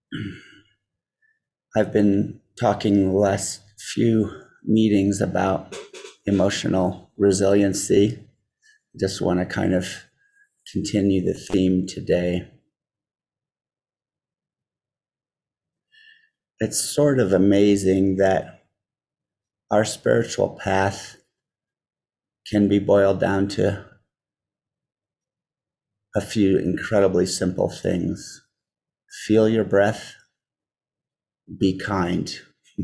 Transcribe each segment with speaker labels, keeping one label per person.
Speaker 1: I've been talking the last few meetings about emotional resiliency. Just want to kind of continue the theme today. It's sort of amazing that our spiritual path can be boiled down to a few incredibly simple things. Feel your breath, be kind.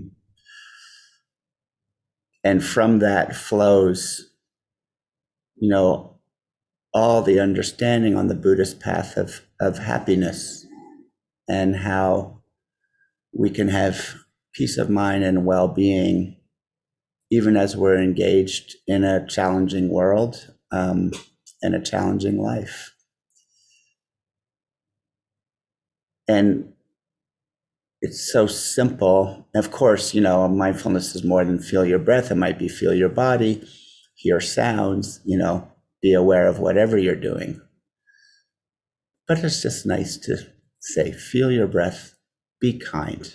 Speaker 1: And from that flows, you know, all the understanding on the Buddhist path of happiness and how we can have peace of mind and well-being even as we're engaged in a challenging world and a challenging life. And it's so simple. Of course, mindfulness is more than feel your breath. It might be feel your body, hear sounds, be aware of whatever you're doing. But it's just nice to say, feel your breath, be kind.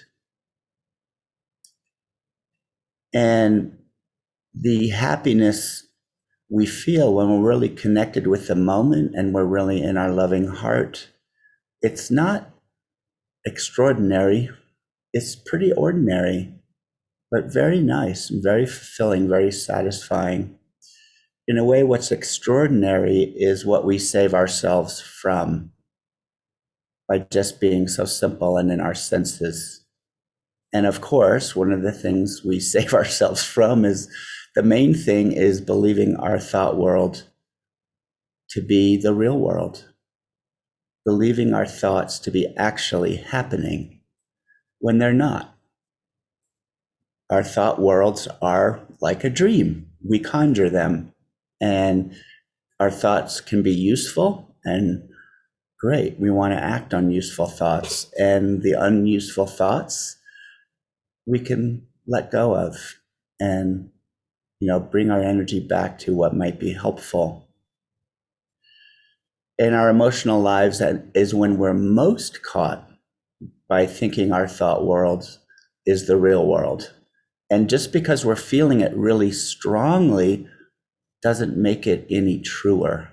Speaker 1: And the happiness we feel when we're really connected with the moment and we're really in our loving heart, it's not extraordinary. It's pretty ordinary, but very nice, very fulfilling, very satisfying. In a way, what's extraordinary is what we save ourselves from by just being so simple and in our senses. And of course, one of the things we save ourselves from is the main thing is believing our thought world to be the real world, believing our thoughts to be actually happening when they're not. Our thought worlds are like a dream. We conjure them, and our thoughts can be useful and great. We want to act on useful thoughts, and the unuseful thoughts we can let go of and bring our energy back to what might be helpful. In our emotional lives, that is when we're most caught by thinking our thought world is the real world. And just because we're feeling it really strongly doesn't make it any truer.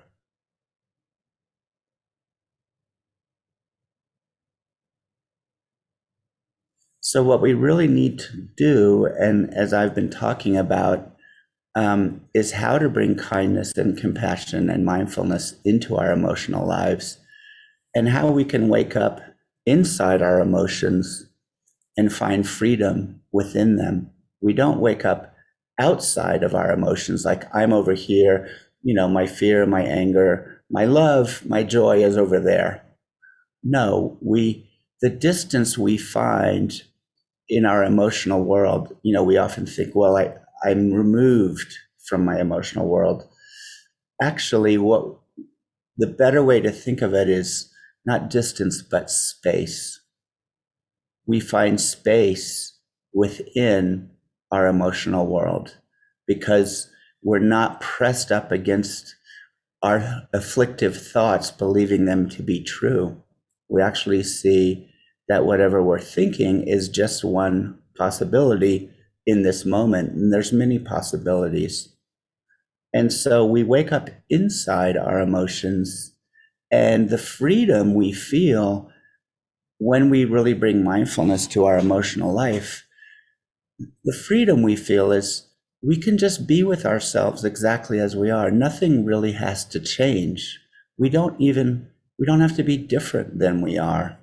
Speaker 1: So what we really need to do, and as I've been talking about, is how to bring kindness and compassion and mindfulness into our emotional lives, and how we can wake up inside our emotions and find freedom within them. We don't wake up outside of our emotions like I'm over here, my fear, my anger, my love, my joy is over there. No, the distance we find in our emotional world, we often think, well, I'm removed from my emotional world. Actually, what the better way to think of it is not distance, but space. We find space within our emotional world because we're not pressed up against our afflictive thoughts, believing them to be true. We actually see that whatever we're thinking is just one possibility in this moment, and there's many possibilities. And so we wake up inside our emotions, and the freedom we feel when we really bring mindfulness to our emotional life, the freedom we feel is we can just be with ourselves exactly as we are. Nothing really has to change. We don't have to be different than we are.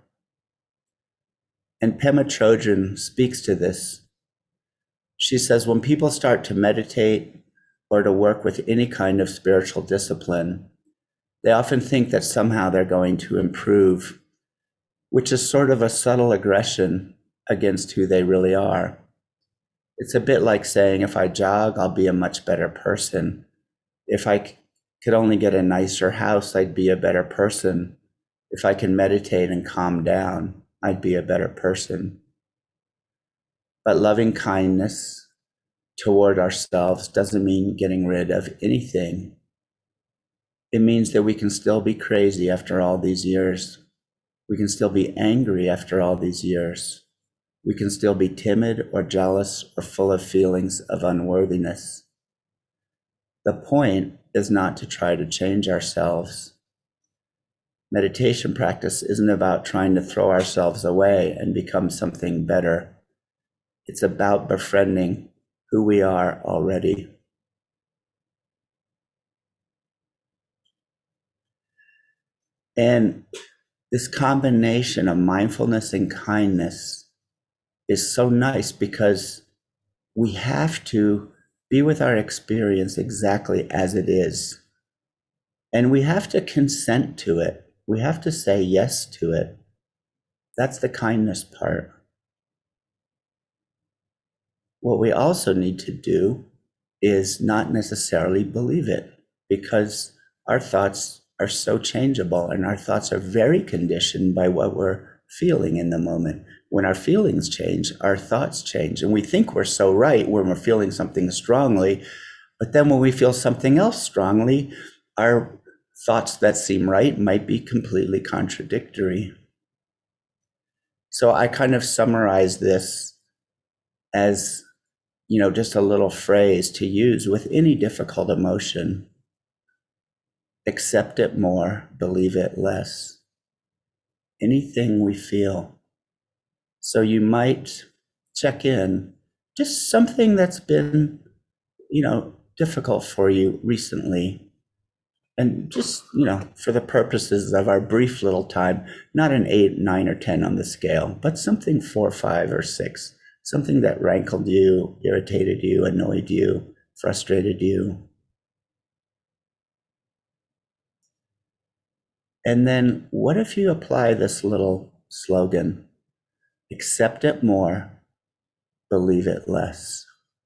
Speaker 1: And Pema Chodron speaks to this. She says, when people start to meditate or to work with any kind of spiritual discipline, they often think that somehow they're going to improve, which is sort of a subtle aggression against who they really are. It's a bit like saying, if I jog, I'll be a much better person. If I could only get a nicer house, I'd be a better person. If I can meditate and calm down, I'd be a better person. But loving kindness toward ourselves doesn't mean getting rid of anything. It means that we can still be crazy after all these years. We can still be angry after all these years. We can still be timid or jealous or full of feelings of unworthiness. The point is not to try to change ourselves. Meditation practice isn't about trying to throw ourselves away and become something better. It's about befriending who we are already. And this combination of mindfulness and kindness is so nice because we have to be with our experience exactly as it is. And we have to consent to it. We have to say yes to it. That's the kindness part. What we also need to do is not necessarily believe it, because our thoughts are so changeable and our thoughts are very conditioned by what we're feeling in the moment. When our feelings change, our thoughts change, and we think we're so right when we're feeling something strongly, but then when we feel something else strongly, our thoughts that seem right might be completely contradictory. So I kind of summarize this as, just a little phrase to use with any difficult emotion. Accept it more, believe it less. Anything we feel. So you might check in, just something that's been, difficult for you recently. And just, for the purposes of our brief little time, not an 8, 9, or 10 on the scale, but something 4, 5, or 6. Something that rankled you, irritated you, annoyed you, frustrated you. And then what if you apply this little slogan? Accept it more, believe it less.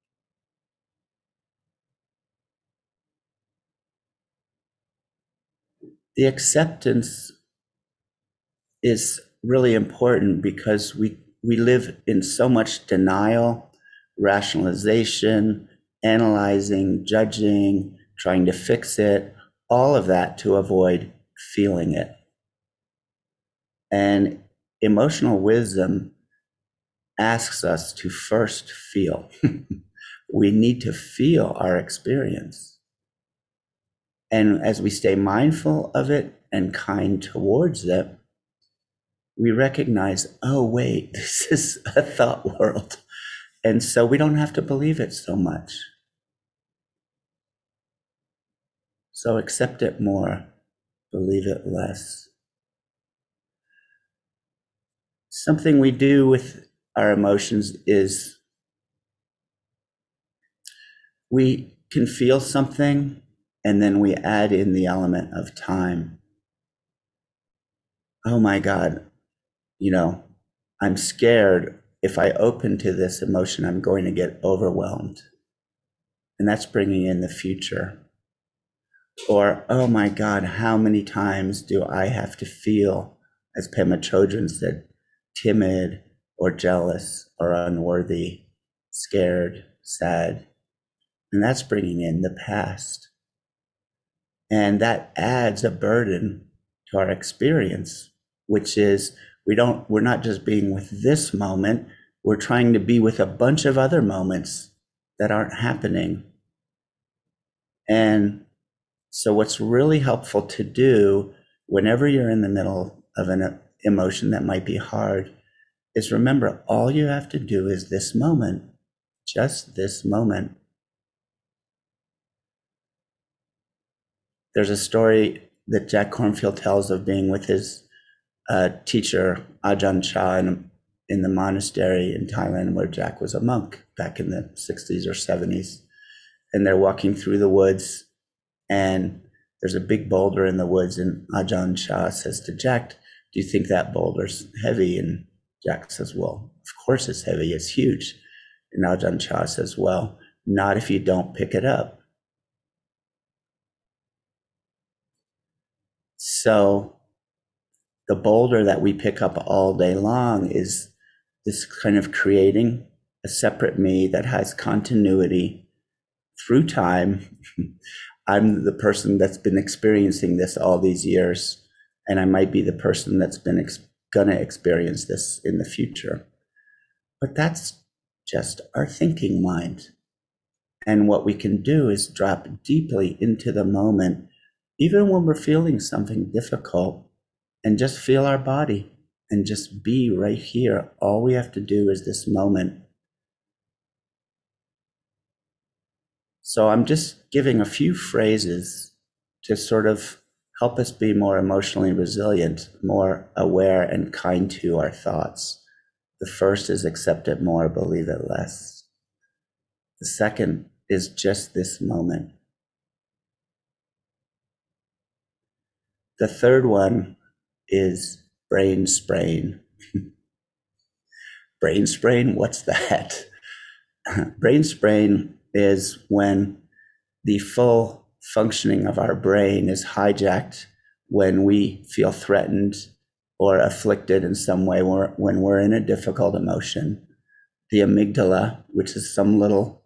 Speaker 1: The acceptance is really important because we live in so much denial, rationalization, analyzing, judging, trying to fix it, all of that to avoid feeling it. And emotional wisdom asks us to first feel. We need to feel our experience. And as we stay mindful of it and kind towards it, we recognize, oh, wait, this is a thought world. And so we don't have to believe it so much. So accept it more, believe it less. Something we do with our emotions is we can feel something and then we add in the element of time. Oh my God, I'm scared. If I open to this emotion, I'm going to get overwhelmed. And that's bringing in the future. Or, oh my God, how many times do I have to feel, as Pema Chodron said, timid or jealous or unworthy, scared, sad? And that's bringing in the past. And that adds a burden to our experience, which is we're not just being with this moment, we're trying to be with a bunch of other moments that aren't happening. And so what's really helpful to do whenever you're in the middle of an emotion that might be hard is remember, all you have to do is this moment, just this moment. There's a story that Jack Kornfield tells of being with his teacher, Ajahn Chah, in the monastery in Thailand where Jack was a monk back in the 60s or 70s. And they're walking through the woods and there's a big boulder in the woods, and Ajahn Chah says to Jack, do you think that boulder's heavy? And Jack says, well, of course it's heavy, it's huge. And Ajahn Chah says, well, not if you don't pick it up. So the boulder that we pick up all day long is this kind of creating a separate me that has continuity through time. I'm the person that's been experiencing this all these years, and I might be the person that's been going to experience this in the future. But that's just our thinking mind. And what we can do is drop deeply into the moment, even when we're feeling something difficult, and just feel our body and just be right here. All we have to do is this moment. So I'm just giving a few phrases to sort of help us be more emotionally resilient, more aware and kind to our thoughts. The first is accept it more, believe it less. The second is just this moment. The third one is brain sprain. Brain sprain, what's that? Brain sprain is when the full functioning of our brain is hijacked when we feel threatened or afflicted in some way, when we're in a difficult emotion. The amygdala, which is some little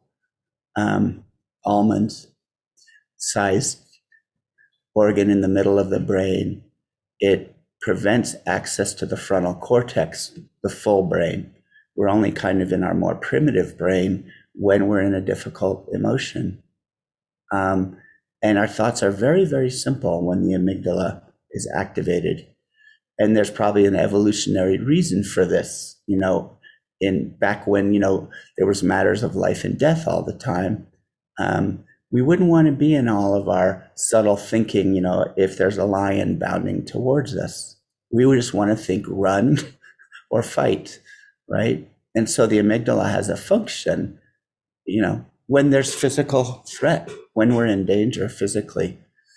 Speaker 1: almond-sized organ in the middle of the brain, it prevents access to the frontal cortex, the full brain. We're only kind of in our more primitive brain when we're in a difficult emotion. And our thoughts are very, very simple when the amygdala is activated. And there's probably an evolutionary reason for this. Back when, there was matters of life and death all the time, we wouldn't want to be in all of our subtle thinking, if there's a lion bounding towards us. We would just want to think run or fight, right? And so the amygdala has a function, when there's physical threat, when we're in danger physically.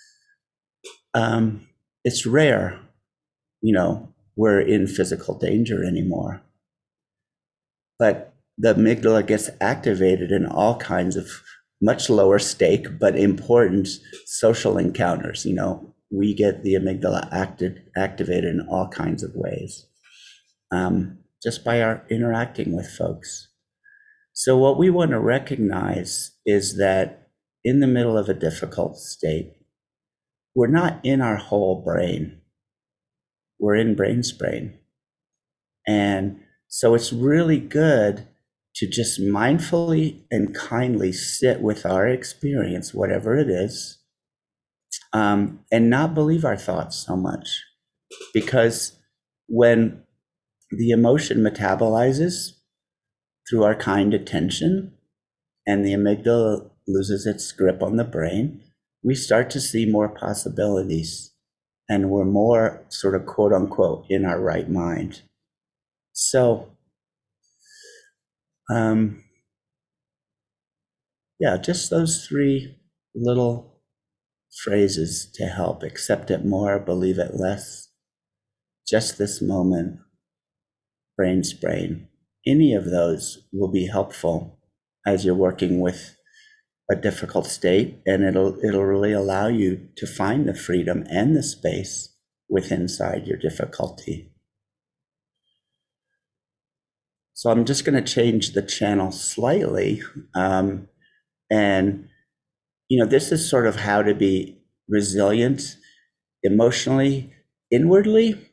Speaker 1: It's rare, we're in physical danger anymore. But the amygdala gets activated in all kinds of much lower stake, but important social encounters. We get the amygdala activated in all kinds of ways, just by our interacting with folks. So what we want to recognize is that in the middle of a difficult state, we're not in our whole brain. We're in brain sprain. And so it's really good to just mindfully and kindly sit with our experience, whatever it is, and not believe our thoughts so much. Because when the emotion metabolizes through our kind attention and the amygdala loses its grip on the brain, we start to see more possibilities and we're more sort of quote unquote in our right mind. So, just those three little phrases to help. Accept it more, believe it less. Just this moment, brain sprain. Any of those will be helpful as you're working with a difficult state, and it'll really allow you to find the freedom and the space inside your difficulty. So I'm just going to change the channel slightly. And, this is sort of how to be resilient emotionally, inwardly,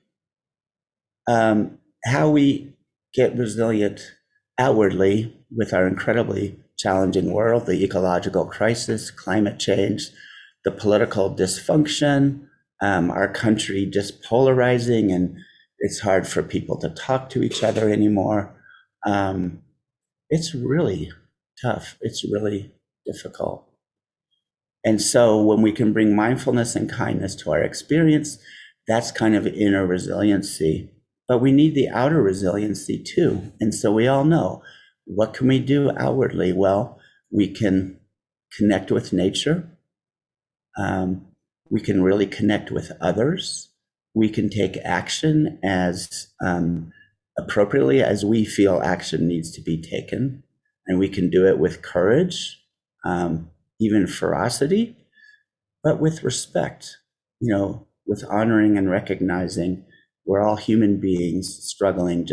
Speaker 1: how we get resilient outwardly with our incredibly challenging world, the ecological crisis, climate change, the political dysfunction, our country just polarizing, and it's hard for people to talk to each other anymore. It's really tough. It's really difficult. And so when we can bring mindfulness and kindness to our experience, that's kind of inner resiliency. But we need the outer resiliency too. And so we all know, what can we do outwardly? Well, we can connect with nature. We can really connect with others. We can take action as appropriately as we feel action needs to be taken. And we can do it with courage, even ferocity, but with respect, with honoring and recognizing we're all human beings struggling